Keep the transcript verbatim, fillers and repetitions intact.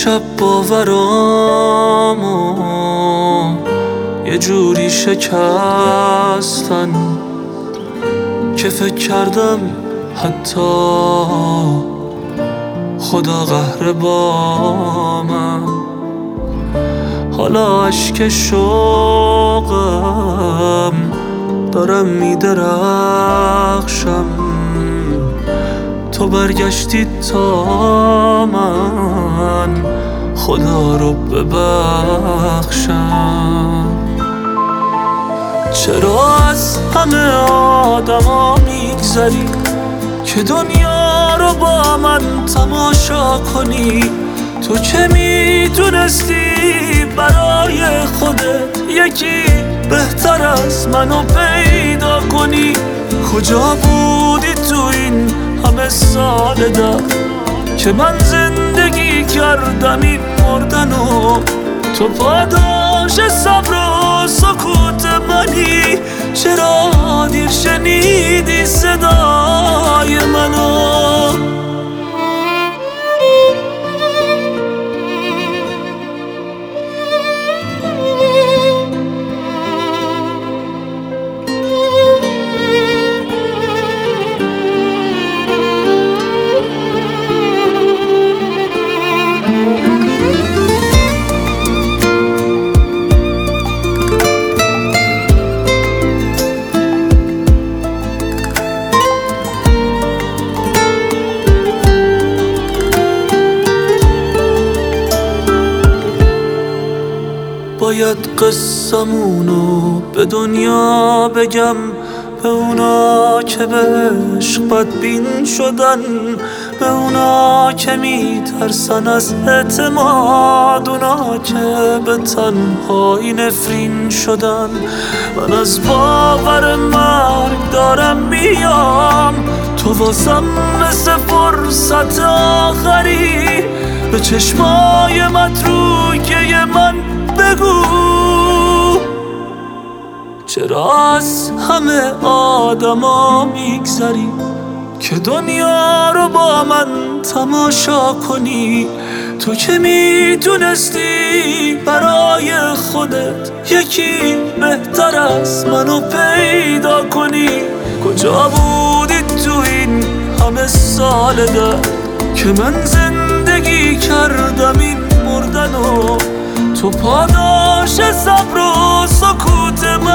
شب باورامو یه جوری شکستن که فکر کردم حتی خدا قهر با من. حالا اشک شوقم دارم میدرخشم، تو برگشتی تا من خدا رو ببخشم. چرا از همه آدما میگذری که دنیا رو با من تماشا کنی؟ تو که میدونستی برای خودت یکی بهتر از منو پیدا کنی. کجا بودی تو این همه سال در که من زندگی کردم این مردنو؟ تو پاداش صبر و سکوت منی، چرا دیر شنیدی صدای منو؟ باید قصمونو به دنیا بگم، به اونا که به عشق بدبین شدن، به اونا که میترسن از اعتماد، اونا که به تنهایی نفرین شدن. من از باور مرگ دارم میام، تو واسم مثل فرصت آخری. به چشمای متروکه من بگو چرا از همه آدما میگذری که دنیا رو با من تماشا کنی؟ تو که میدونستی برای خودت یکی بهتر از منو پیدا کنی. کجا بودی تو این همه سال در که من زندگی کردم این مردنو؟ تو پاداش صبر و سکوت من